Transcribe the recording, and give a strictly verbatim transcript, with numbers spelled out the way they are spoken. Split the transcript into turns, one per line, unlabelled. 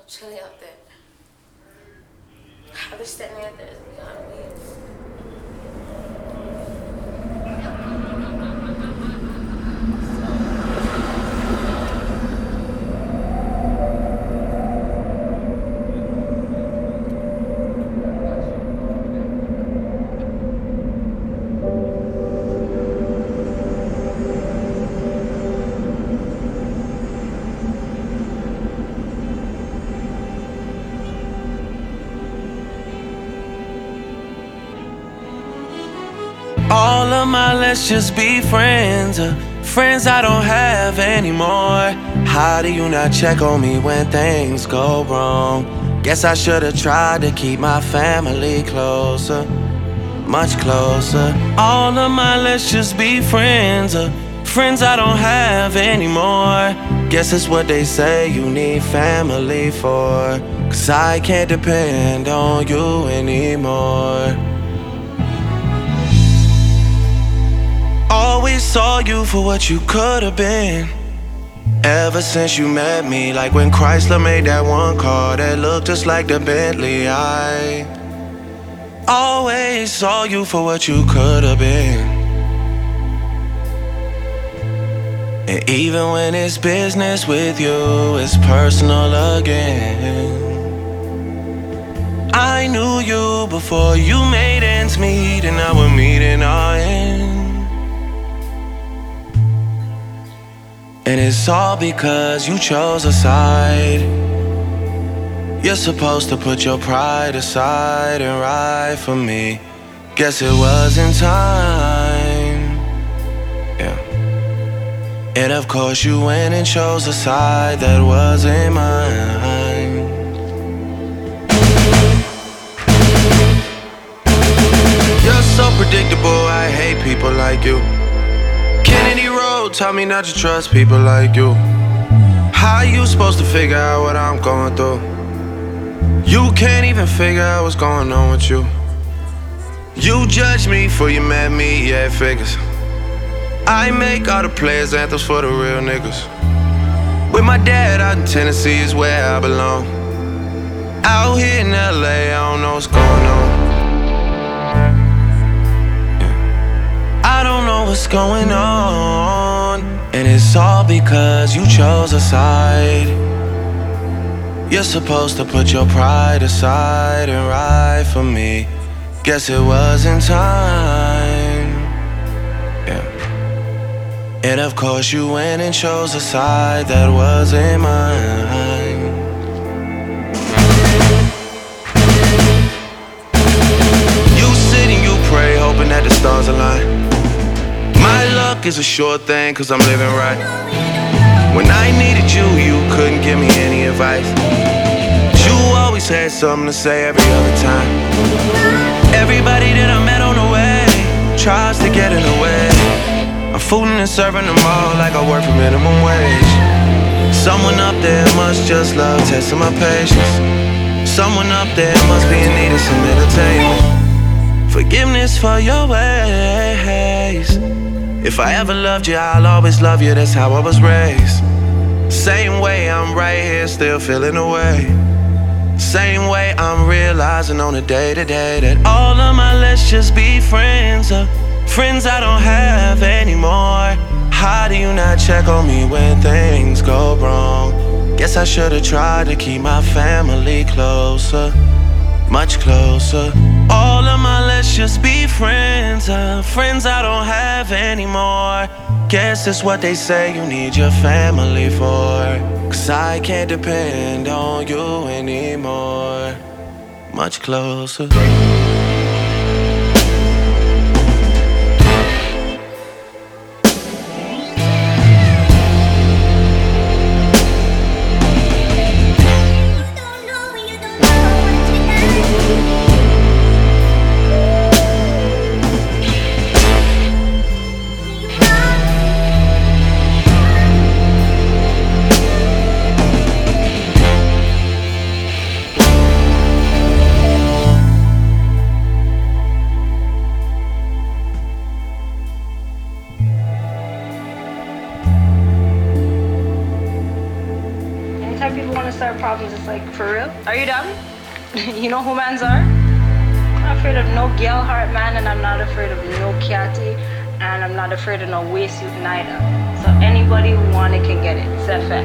chilling out there. I've been standing out there beyond me.
All of my let's just be friends, uh, friends I don't have anymore. How do you not check on me when things go wrong? Guess I should've tried to keep my family closer, much closer. All of my let's just be friends, uh, friends I don't have anymore. Guess it's what they say you need family for, 'cause I can't depend on you anymore. Always saw you for what you could've been. Ever since you met me, like when Chrysler made that one car that looked just like the Bentley. I always saw you for what you could've been. And even when it's business with you, it's personal again. I knew you before you made ends meet, and now we're meeting our end. And it's all because you chose a side. You're supposed to put your pride aside and ride for me. Guess it wasn't time. Yeah. And of course you went and chose a side that wasn't mine. You're so predictable, I hate people like you. Kennedy Road taught me not to trust people like you. How you supposed to figure out what I'm going through? You can't even figure out what's going on with you. You judge me before you met me, yeah, it figures. I make all the players anthems for the real niggas. With my dad out in Tennessee is where I belong. Out here in L A, I don't know what's going on. I don't know what's going on, and it's all because you chose a side. You're supposed to put your pride aside and ride for me. Guess it wasn't time. Yeah. And of course you went and chose a side that wasn't mine. You sit and you pray, hoping that the stars align. My luck is a sure thing, 'cause I'm living right. When I needed you, you couldn't give me any advice. You always had something to say every other time. Everybody that I met on the way tries to get in the way. I'm fooling and serving them all like I work for minimum wage. Someone up there must just love testing my patience. Someone up there must be in need of some entertainment. Forgiveness for your ways. If I ever loved you, I'll always love you, that's how I was raised. Same way I'm right here still feeling away. Same way I'm realizing on a day-to-day that all of my let's just be friends, uh, friends I don't have anymore. How do you not check on me when things go wrong? Guess I should've tried to keep my family closer, much closer. All of my let's just be friends, uh, friends I don't have anymore. Guess it's what they say you need your family for, 'cause I can't depend on you anymore. Much closer.
anytime people want to start problems, it's like, for real? Are you dumb? You know who mans are? I'm not afraid of no girl heart man, and I'm not afraid of no catty, and I'm not afraid of no waist suit neither. So anybody who want it can get it. It's a fact.